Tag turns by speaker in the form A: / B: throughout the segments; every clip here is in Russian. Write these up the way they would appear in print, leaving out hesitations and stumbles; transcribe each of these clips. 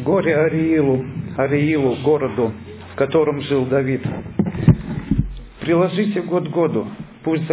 A: Горе Ариилу, городу, в котором жил Давид. Приложите год году, пусть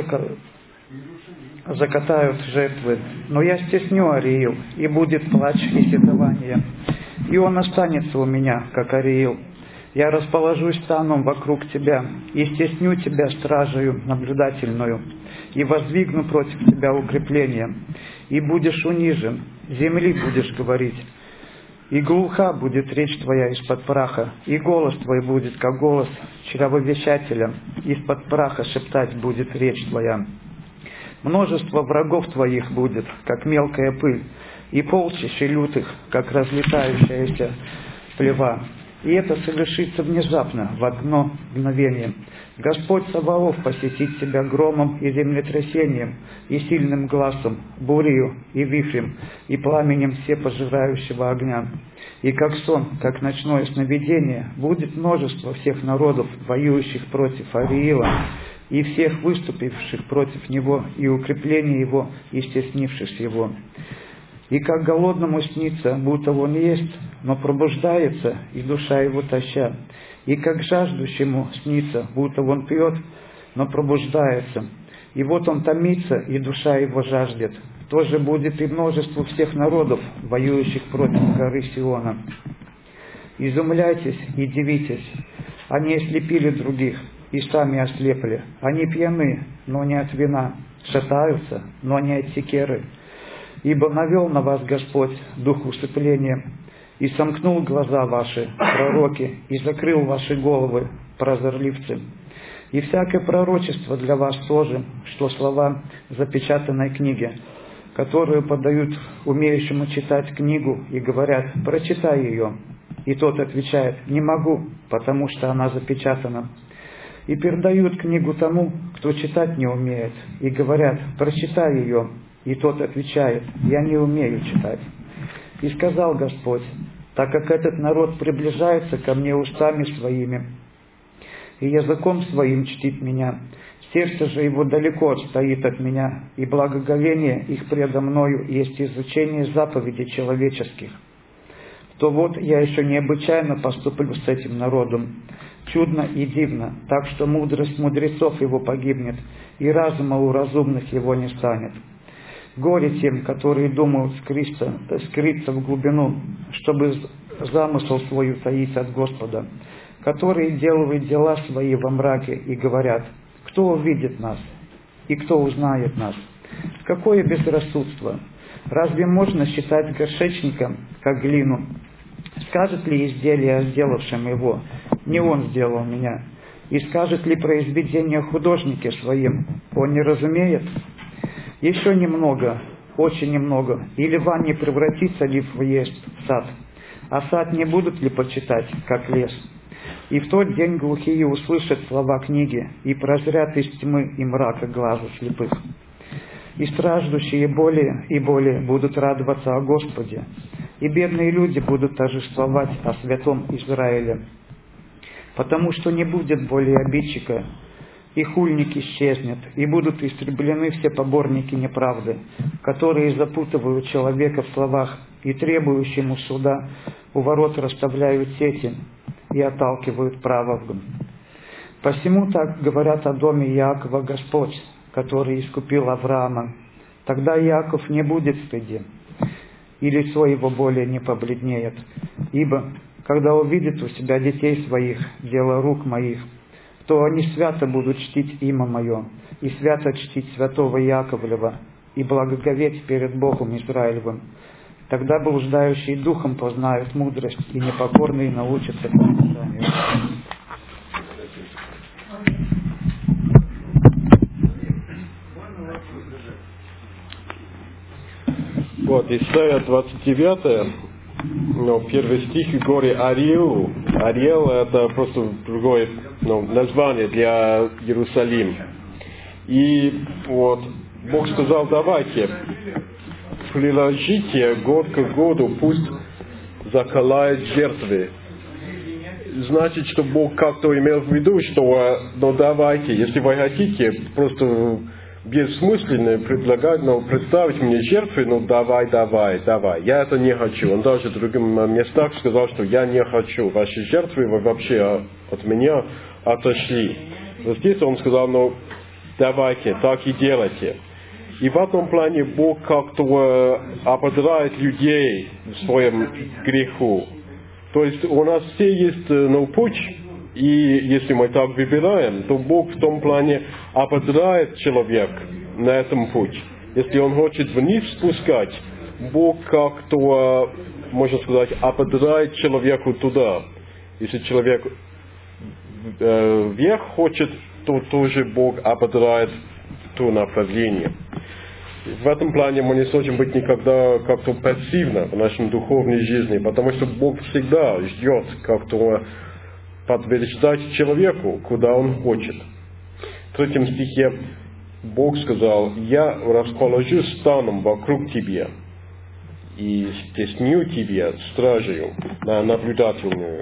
A: закатают жертвы, но я стесню Ариил, и будет плач и седование, и он останется у меня, как Ариил. Я расположусь станом вокруг тебя, и стесню тебя стражею наблюдательную, и воздвигну против тебя укрепление, и будешь унижен, земли будешь говорить. И глуха будет речь твоя из-под праха, и голос твой будет, как голос чревовещателя, из-под праха шептать будет речь твоя. Множество врагов твоих будет, как мелкая пыль, и полчища лютых, как разлетающаяся плева. И это совершится внезапно, в одно мгновение. Господь Саваоф посетит тебя громом и землетрясением, и сильным глазом, бурею и вихрем, и пламенем всепожирающего огня. И как сон, как ночное сновидение, будет множество всех народов, воюющих против Ариила, и всех выступивших против него, и укрепление его, и стеснивших его. И как голодному снится, будто он ест, но пробуждается, и душа его тоща. И как жаждущему снится, будто он пьет, но пробуждается. И вот он томится, и душа его жаждет. То же будет и множество всех народов, воюющих против горы Сиона. Изумляйтесь и дивитесь. Они ослепили других, и сами ослепли. Они пьяны, но не от вина, шатаются, но не от секеры. Ибо навел на вас Господь дух усыпления, и сомкнул глаза ваши, пророки, и закрыл ваши головы, прозорливцы. И всякое пророчество для вас тоже, что слова запечатанной книги, которую подают умеющему читать книгу и говорят: прочитай ее. И тот отвечает: не могу, потому что она запечатана. И передают книгу тому, кто читать не умеет, и говорят: прочитай ее. И тот отвечает: я не умею читать. И сказал Господь: так как этот народ приближается ко мне устами своими, и языком своим чтит меня, сердце же его далеко отстоит от меня, и благоговение их предо мною есть изучение заповедей человеческих, то вот я еще необычайно поступлю с этим народом, чудно и дивно, так что мудрость мудрецов его погибнет, и разума у разумных его не станет. Горе тем, которые думают скрыться в глубину, чтобы замысел свой утаить от Господа, которые делают дела свои во мраке и говорят: кто увидит нас и кто узнает нас? Какое безрассудство! Разве можно считать горшечником, как глину? Скажет ли изделие о сделавшем его: не он сделал меня? И скажет ли произведение художнике своим: он не разумеет? Еще немного, очень немного, и Ливан не превратится ли в сад, а сад не будут ли почитать, как лес? И в тот день глухие услышат слова книги, и прозрят из тьмы и мрака глаза слепых. И страждущие более и более будут радоваться о Господе, и бедные люди будут торжествовать о святом Израиле, потому что не будет более обидчика, и хульник исчезнет, и будут истреблены все поборники неправды, которые запутывают человека в словах, и требующему суда у ворот расставляют сети и отталкивают правого. Посему так говорят о доме Иакова Господь, который искупил Авраама. Тогда Иаков не будет в стыде, и лицо его более не побледнеет, ибо когда увидит у себя детей своих, дело рук моих, то они свято будут чтить имя мое, и свято чтить святого Яковлева, и благоговеть перед Богом Израилевым. Тогда блуждающие духом познают мудрость, и непокорные научатся Писанию.
B: Вот, Исайя 29, первый стих, горе Ариэлу. Ариэл — это просто другое название для Иерусалима. И вот Бог сказал: давайте, приложите год к году, пусть заколает жертвы. Значит, что Бог как-то имел в виду, что давайте, если вы хотите, просто бессмысленно предлагать, представить мне жертвы, давай. Я это не хочу. Он даже в других местах сказал, что я не хочу. Ваши жертвы вы вообще от меня отошли. Но здесь он сказал, давайте, так и делайте. И в этом плане Бог как-то ободряет людей в своем греху. То есть у нас все есть путь, и если мы так выбираем, то Бог в том плане ободряет человека на этом пути. Если он хочет вниз спускать, Бог как-то, можно сказать, ободряет человеку туда. Если человек вверх хочет, то тоже Бог ободряет в то направление. В этом плане мы не должны быть никогда как-то пассивно в нашей духовной жизни, потому что Бог всегда ждет как-то подтверждать человеку, куда он хочет. В 3 стихе Бог сказал: «Я расположу станом вокруг тебя и стесню тебя стражею наблюдательную,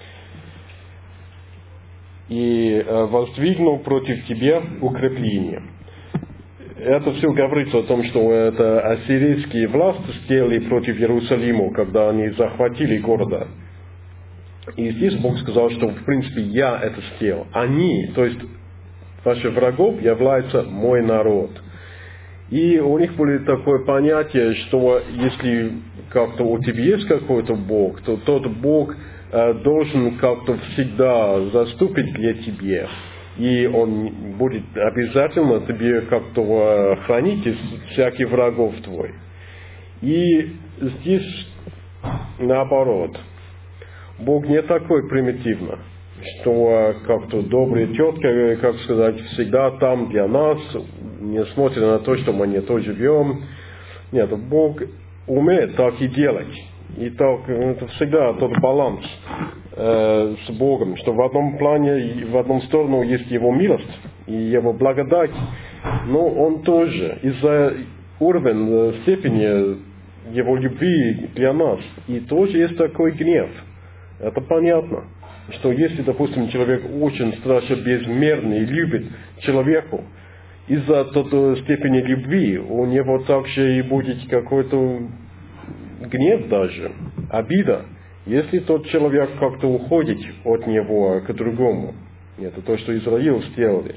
B: и воздвигну против тебя укрепление». Это все говорится о том, что это ассирийские власти сделали против Иерусалима, когда они захватили города. И здесь Бог сказал, что в принципе я это сделал. Они, то есть ваши врагов, являются мой народ. И у них было такое понятие, что если как-то у тебя есть какой-то Бог, то тот Бог должен как-то всегда заступить для тебя. И он будет обязательно тебе как-то хранить из всяких врагов твой. И здесь наоборот. Бог не такой примитивно, что как-то добрая тетка, как сказать, всегда там для нас, не смотря на то, что мы не то живем. Нет, Бог умеет так и делать. И так, это всегда тот баланс с Богом, что в одном плане, в одном сторону есть Его милость и Его благодать, но Он тоже из-за уровня, степени Его любви для нас, и тоже есть такой гнев. Это понятно, что если, допустим, человек очень страшно безмерно и любит человеку, из-за той степени любви у него также и будет какой-то гнев даже, обида, если тот человек как-то уходит от него к другому. Это то, что Израиль сделали.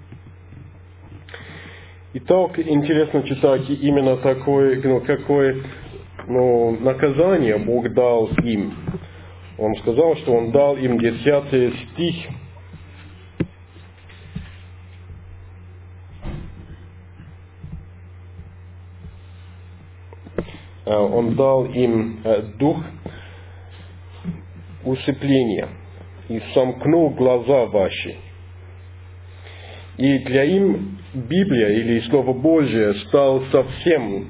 B: И так интересно читать именно такое, какое наказание Бог дал им. Он сказал, что Он дал им 10 стих. Он дал им дух усыпления и сомкнул глаза ваши. И для им Библия или Слово Божие стал совсем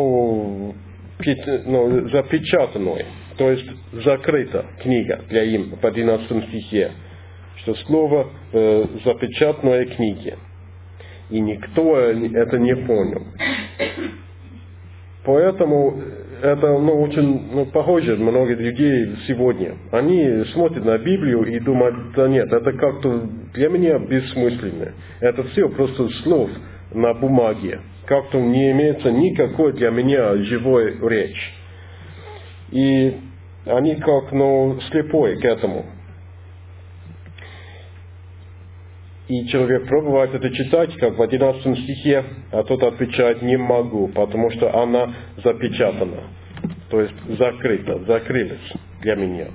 B: запечатанной, то есть закрыта книга для им в 11 стихе, что слово запечатанной книги. И никто это не понял. Поэтому это очень похоже на многих людей сегодня. Они смотрят на Библию и думают: да нет, это как-то для меня бессмысленно. Это все просто слов на бумаге. Как-то не имеется никакой для меня живой речи. И они как слепой к этому. И человек пробует это читать, как в 11 стихе, а тот отвечает: не могу, потому что она запечатана, то есть закрыта, закрылась для меня.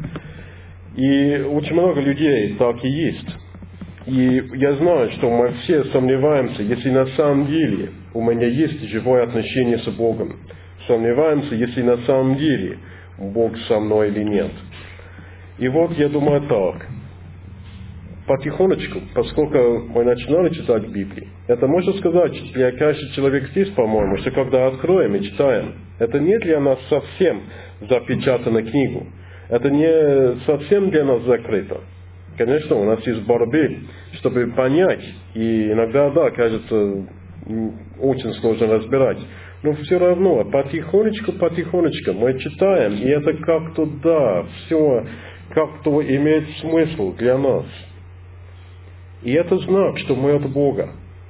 B: И очень много людей так и есть. И я знаю, что мы все сомневаемся, если на самом деле у меня есть живое отношение с Богом. Сомневаемся, если на самом деле Бог со мной или нет. И вот я думаю так. Потихонечку, поскольку мы начинали читать Библию, это можно сказать для каждого человека здесь, по-моему, что когда откроем и читаем, это не для нас совсем запечатана книгу, это не совсем для нас закрыто. Конечно, у нас есть борьбы, чтобы понять, и иногда, да, кажется, очень сложно разбирать, но все равно, потихонечку мы читаем, и это как-то, да, все как-то имеет смысл для нас. И это знак, что мы от Бога.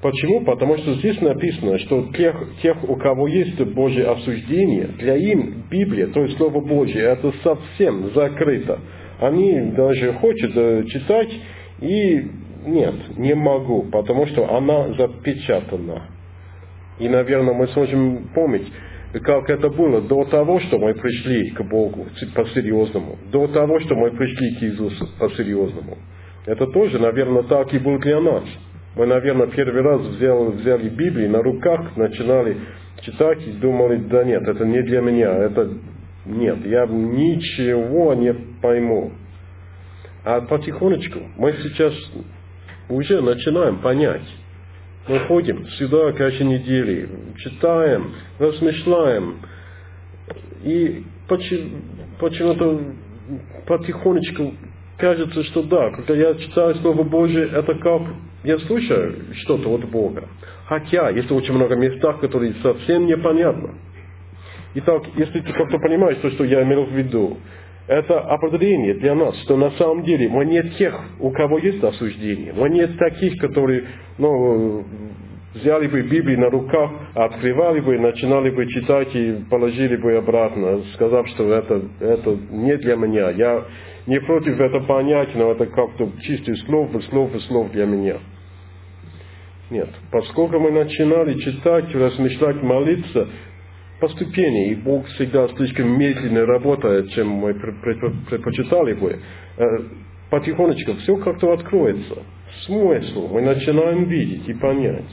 B: Почему? Потому что здесь написано, что тех, у кого есть Божье осуждение, для им Библия, то есть Слово Божье, это совсем закрыто. Они даже хотят читать, и нет, не могу, потому что она запечатана. И, наверное, мы сможем помнить, как это было до того, что мы пришли к Богу по-серьезному, до того, что мы пришли к Иисусу по-серьезному. Это тоже, наверное, так и было для нас. Мы, наверное, первый раз взяли Библию на руках, начинали читать и думали, да нет, это не для меня, это нет, я ничего не пойму. А потихонечку мы сейчас уже начинаем понять. Мы ходим сюда каждой неделе, читаем, размышляем. И почему-то потихонечку кажется, что да, когда я читаю Слово Божие, это как я слушаю что-то от Бога. Хотя есть очень много местах, которые совсем непонятно. Итак, если ты как-то понимаешь то, что я имел в виду, это определение для нас, что на самом деле мы не тех, у кого есть осуждение. Мы не таких, которые взяли бы Библию на руках, открывали бы, начинали бы читать и положили бы обратно, сказав, что это не для меня. Я не против этого понятия, но это как-то чистое слово для меня. Нет. Поскольку мы начинали читать, размышлять, молиться, постепенно, и Бог всегда слишком медленно работает, чем мы предпочитали бы, потихонечку все как-то откроется. Смысл мы начинаем видеть и понять.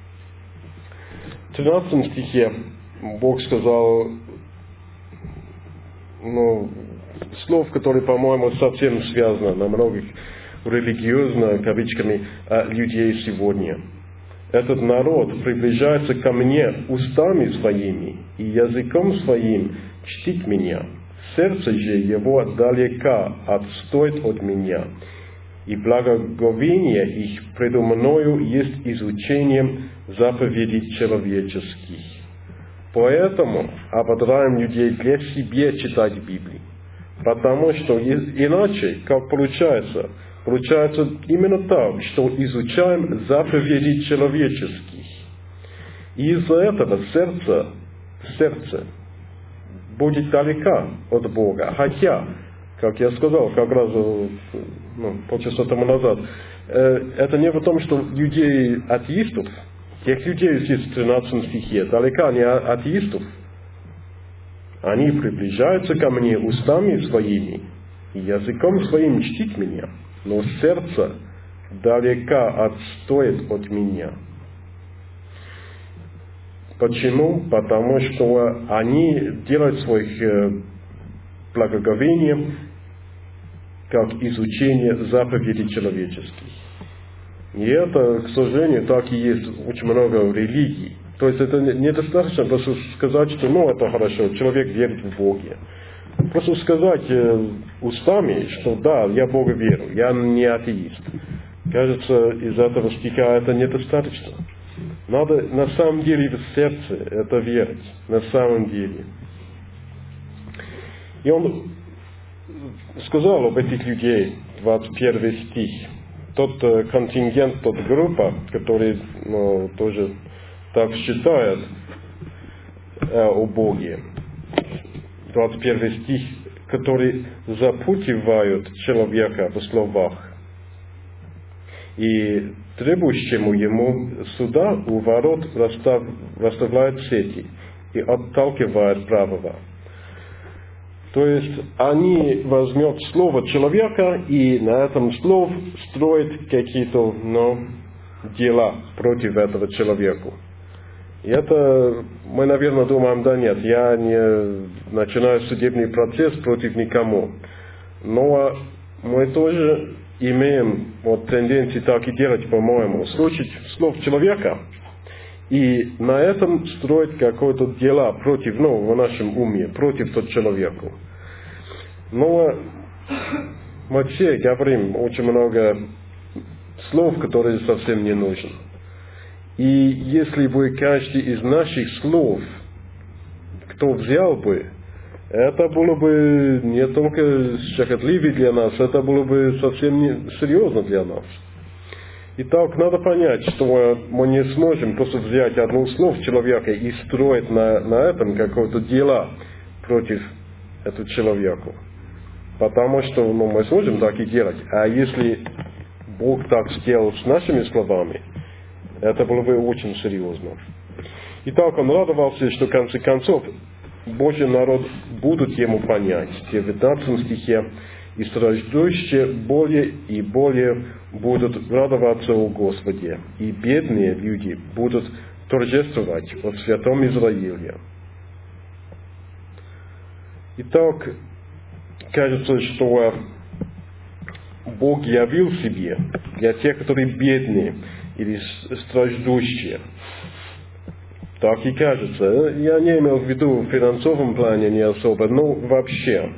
B: В 13 стихе Бог сказал, слов, которые, по-моему, совсем связаны на многих религиозно, кавычками, людей сегодня. Этот народ приближается ко мне устами своими и языком своим чтит меня. Сердце же его далека отстоит от меня. И благоговение их предо мною есть изучением заповедей человеческих. Поэтому ободряем людей для себя читать Библию. Потому что иначе, как получается именно так, что изучаем заповеди человеческих. И из-за этого сердце будет далека от Бога. Хотя, как я сказал как раз полчаса тому назад, это не в том, что людей атеистов, тех людей здесь в 13 стихе, далека не атеистов. Они приближаются ко мне устами своими и языком своим чтит меня, но сердце далека отстоит от меня. Почему? Потому что они делают своих благоговение как изучение заповедей человеческих. И это, к сожалению, так и есть очень много религий. То есть это недостаточно просто сказать, что это хорошо, человек верит в Бога. Просто сказать устами, что да, я в Бога верю, я не атеист. Кажется, из этого стиха это недостаточно. Надо на самом деле в сердце это верить, на самом деле. И он сказал об этих людей, 21 стих. Тот контингент, тот группа, которые тоже так считают о Боге. 21 стих, которые запутывают человека в словах и требующему ему суда у ворот расставляют сети и отталкивают правого. То есть они возьмут слово человека и на этом слове строят какие-то дела против этого человека. И это мы, наверное, думаем, да нет, я не начинаю судебный процесс против никому. Но мы тоже имеем тенденции так и делать, по-моему, слушать слов человека и на этом строить какое-то дело против, в нашем уме, против того человека. Но мы все говорим очень много слов, которые совсем не нужны. И если бы каждый из наших слов, кто взял бы, это было бы не только щекотливо для нас, это было бы совсем не серьезно для нас. Итак, надо понять, что мы не сможем просто взять одну основу человека и строить на этом какое-то дело против этого человека. Потому что мы сможем так и делать. А если Бог так сделал с нашими словами, это было бы очень серьезно. Итак, он радовался, что в конце концов Божий народ будут ему понять. В 19 стихе: «И страждущие более и более будут радоваться о Господе, и бедные люди будут торжествовать о Святом Израиле». Итак, кажется, что Бог явил себе для тех, которые бедные или страждущие. Так и кажется. Я не имел в виду в финансовом плане не особо, но вообще.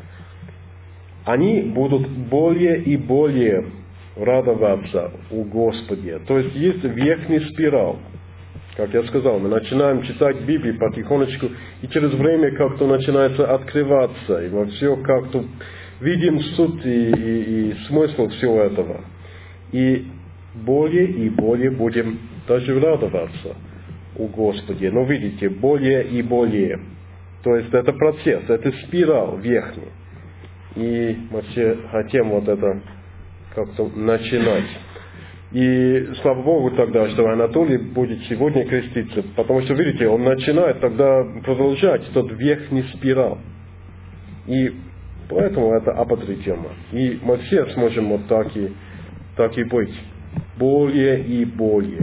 B: Они будут более и более радоваться о Господе. То есть есть верхний спираль. Как я сказал, мы начинаем читать Библию потихонечку, и через время как-то начинается открываться, и во все как-то видим суть и смысл всего этого. И более будем даже радоваться о Господе. Но видите, более и более. То есть это процесс, это спираль верхний. И мы все хотим вот это как-то начинать. И слава Богу тогда, что Анатолий будет сегодня креститься, потому что, видите, он начинает тогда продолжать тот верхний спираль. И поэтому это апотритема. И мы все сможем вот так и быть. Более и более.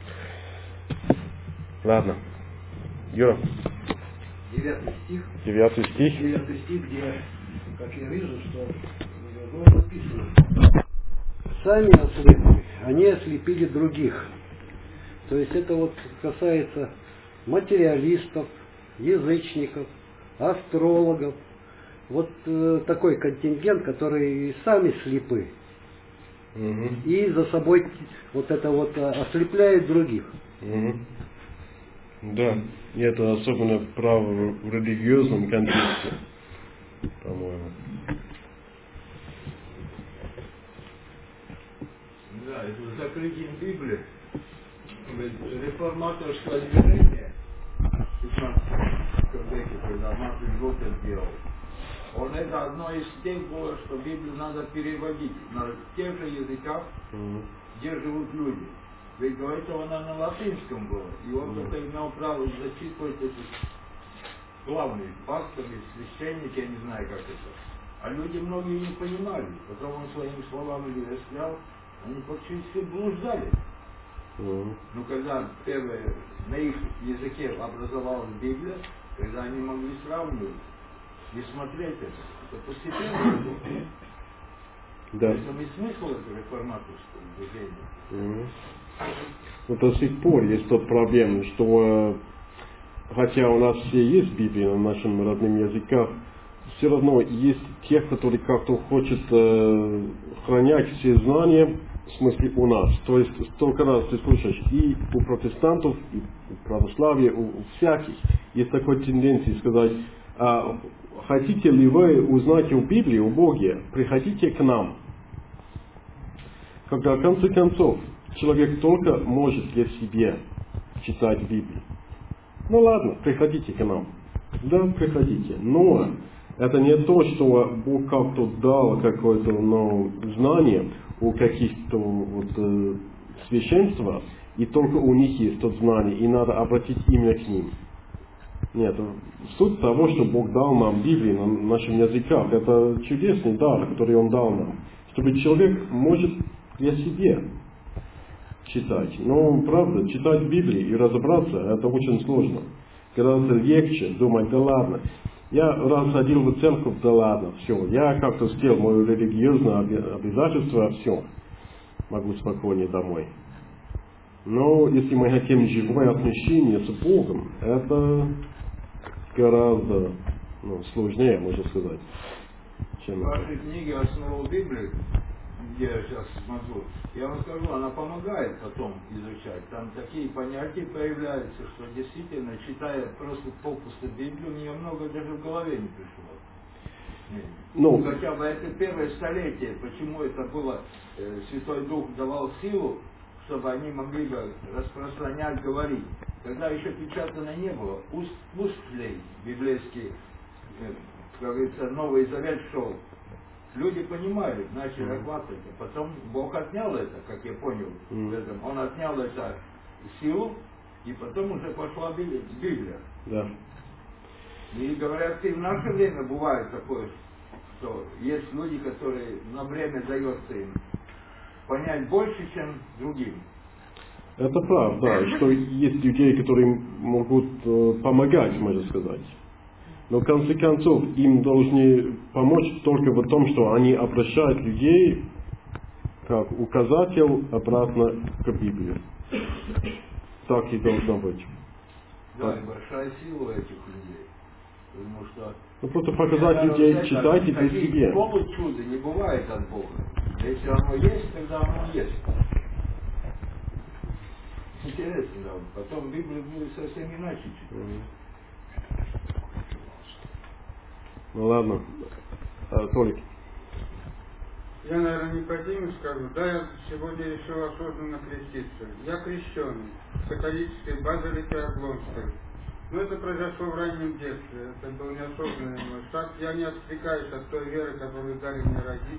B: Ладно. Юра.
C: 9 стих.
B: 9 стих.
C: 9 стих, где, как я вижу, что написано: «Сами ослепли, они ослепили других». То есть это вот касается материалистов, язычников, астрологов. Вот такой контингент, который сами слепы.
B: Угу.
C: И за собой вот это вот ослепляет других.
B: Угу. Да, и это особенно право в религиозном контексте, по-моему.
D: Да, это с закрытием Библии. Реформаторское движение в 15 веке, когда Мартин Лютер делал, он это одно из тех было, что Библию надо переводить на тех же языках, где живут люди. Ведь говорится, она на латинском была, и он только имел право зачитывать эти главные пасторы, священники, я не знаю как это. А люди многие не понимали, потом он своими словами объяснял, они практически блуждали. Но когда первое на их языке образовалась Библия, когда они могли сравнивать и смотреть это постепенно было.
B: Да.
D: В этом и смысл этого реформаторского движения.
B: Но до сих пор есть тот проблем, что хотя у нас все есть Библия на нашем родном языке, все равно есть те, которые как-то хотят хранять все знания, в смысле у нас. То есть столько раз ты слушаешь и у протестантов, и у православия, у всяких есть такой тенденции сказать: хотите ли вы узнать о Библии, о Боге, приходите к нам. Когда в конце концов человек только может для себя читать Библию. Ну ладно, приходите к нам. Да, приходите. Но это не то, что Бог как-то дал какое-то знание у каких-то священства, и только у них есть то знание, и надо обратить именно к ним. Нет, суть того, что Бог дал нам Библию на нашем языке, это чудесный дар, который Он дал нам, чтобы человек может для себя читать. Но, правда, читать Библию и разобраться, это очень сложно. Гораздо легче думать: да ладно, я раз ходил в церковь, да ладно, все, я как-то сделал мое религиозное обязательство, все, могу спокойнее домой. Но если мы хотим живое отношение с Богом, это гораздо сложнее, можно сказать, чем
D: В вашей книге «Основа Библии», где я сейчас смотрю, я вам скажу, она помогает потом изучать. Там такие понятия появляются, что действительно, читая просто попусту Библию, у нее много даже в голове не пришло.
B: Ну,
D: хотя бы это первое столетие, почему это было, Святой Дух давал силу, чтобы они могли бы распространять, говорить. Тогда еще печатано не было. Устли библейский, как говорится, Новый Завет шел. Люди понимали, начали охватывать. А потом Бог отнял это, как я понял. Он отнял это силу, и потом уже пошла Библия.
B: да.
D: И говорят, и в наше время бывает такое, что есть люди, которые на время дается им понять больше, чем другим.
B: Это правда, что есть людей, которые могут помогать, можно сказать. Но в конце концов им должны помочь только в том, что они обращают людей как указатель обратно к Библии. Так и должно быть.
D: Да, и большая сила у этих людей. Потому что
B: Ну просто показать людей, читайте при себе.
D: Такого чуда не бывает от Бога. Если оно есть, тогда оно есть. Интересно, да. Потом Библию будет совсем иначе читать.
B: Ну ладно. Толик.
E: Я, наверное, не по теме скажу. Да, я сегодня решил осознанно креститься. Я крещеный, в католической базилике Облонской. Но это произошло в раннем детстве. Это был неосознанный мой шаг. Я не отвлекаюсь от той веры, которую дали мне родители.